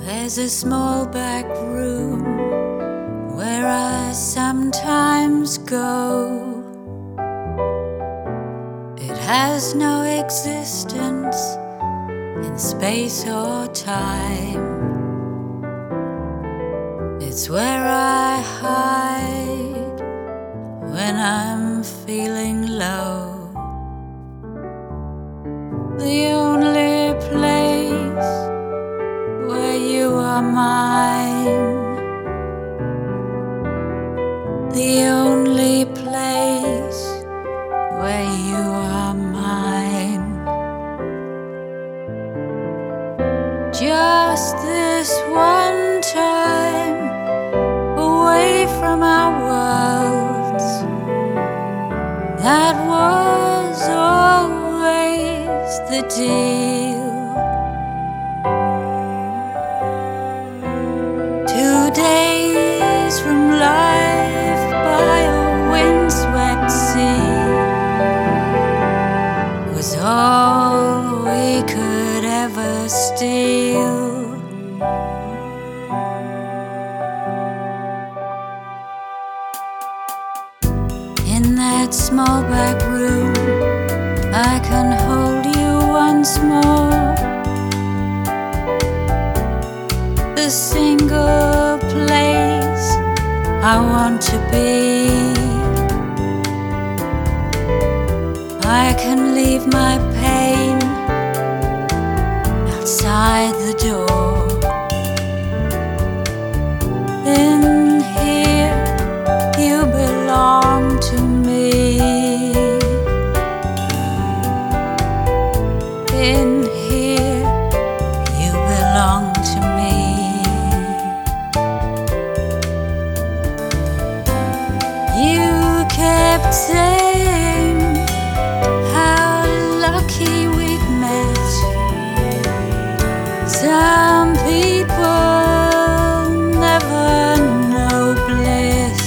There's a small back room where I sometimes go. It has no existence in space or time. It's where I hide when I'm feeling low. The only place where you are mine. The only place where you are mine. Just this one time away from our worlds. That was always the deal. 2 days from life by a windswept sea was all we could ever steal. In that small back room, I can hold you once more. The single place I want to be. I can leave my pain outside the door. In here, you belong to me. In here, you belong to me. You kept saying how lucky we'd met. Some people never know bliss,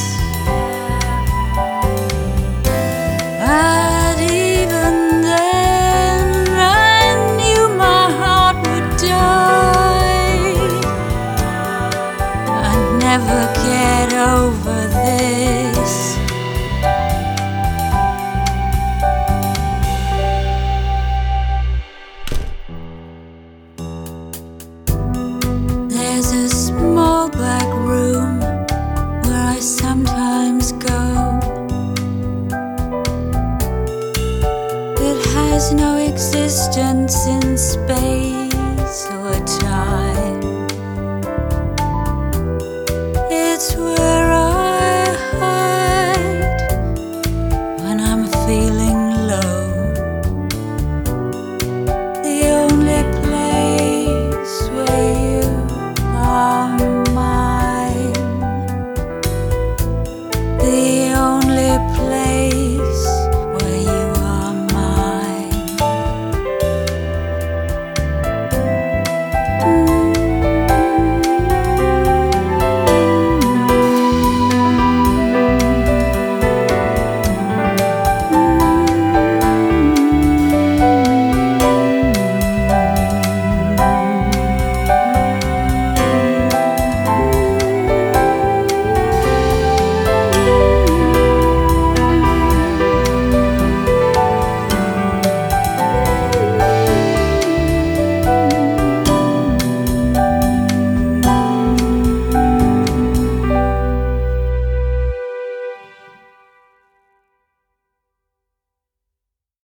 but even then I knew my heart would die. I'd never get over this. There's a small back room where I sometimes go. It has no existence in space or time.